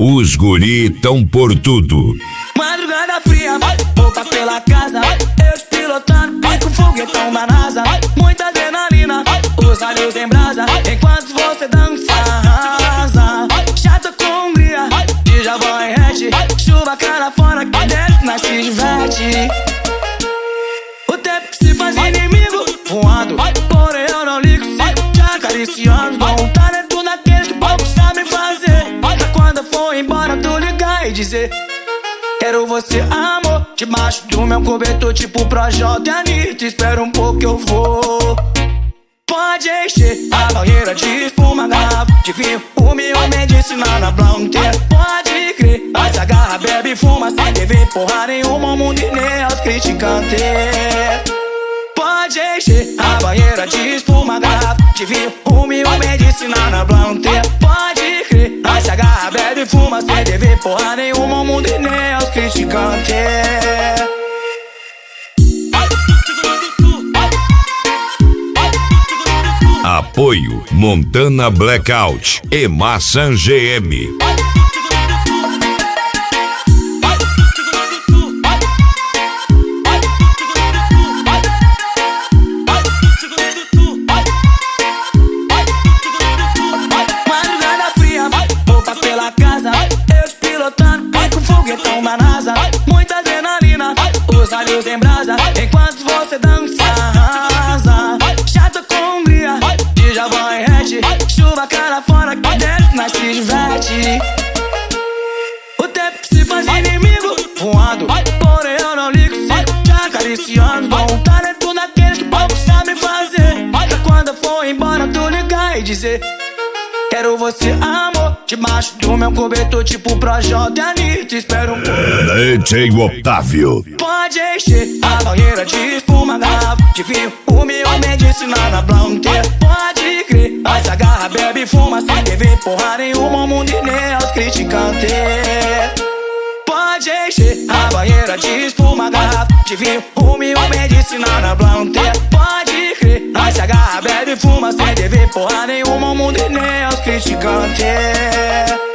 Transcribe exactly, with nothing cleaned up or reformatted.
Os guri tão por tudo. Madrugada fria, roupas pela casa, eu pilotando, com foguetão na NASA. Muita adrenalina, os olhos em brasa, enquanto você dança, arrasa. Chata com hungria, de Java e hatch, chuva cara fora, que dentro nós se diverte. O tempo se faz inimigo, voando, porém eu não ligo, sigo te acariciando. Com talento naqueles que poucos sabem fazer, pra quando eu for embora tu ligar e dizer: quero você, amor, debaixo do meu cobertor, tipo Projota e Anitta. Espera um pouco que eu vou. Pode encher a banheira de espuma, garrafa de vinho, o meu medicina na Blanter. Pode crer, mas agarra, bebe e fuma sem dever porra nenhuma, o mundo e nem aos criticantes. Pode encher a banheira de espuma, garrafa de vinho, o meu medicina na Blanter. Pode crer, mas agarra, bebe e fuma sem dever porra nenhuma, o mundo e nem aos criticantes. Apoio Montana Blackout e Maçã G M. Madrugada fria, roupas pela casa, eu pilotando, com foguetão na NASA. Muita adrenalina, os olhos em brasa, enquanto você dança, arrasa. Chata com hungria, de Java e hatch, chuva cara fora, que dentro nós se diverte. O tempo se faz inimigo, voando, porém eu não ligo, sigo te acariciando. Com talento naqueles que poucos sabem fazer, pra quando eu for embora tu ligar e dizer: quero você, amor, debaixo do meu cobertor, tipo Projota e Anitta. Espera um pouco. D J Otávio. Pode encher a banheira de espuma, garrafa de vinho, o meu medicina na Blanter. Pode crer, mas agarra, bebe e fuma sem dever porra nenhuma, o mundo e nem aos criticantes. Pode encher a banheira de espuma, garrafa de vinho, o meu medicina na Blanter. Pode crer, mas agarra, bebe e fuma sem dever porra nenhuma, o mundo e nem aos criticantes.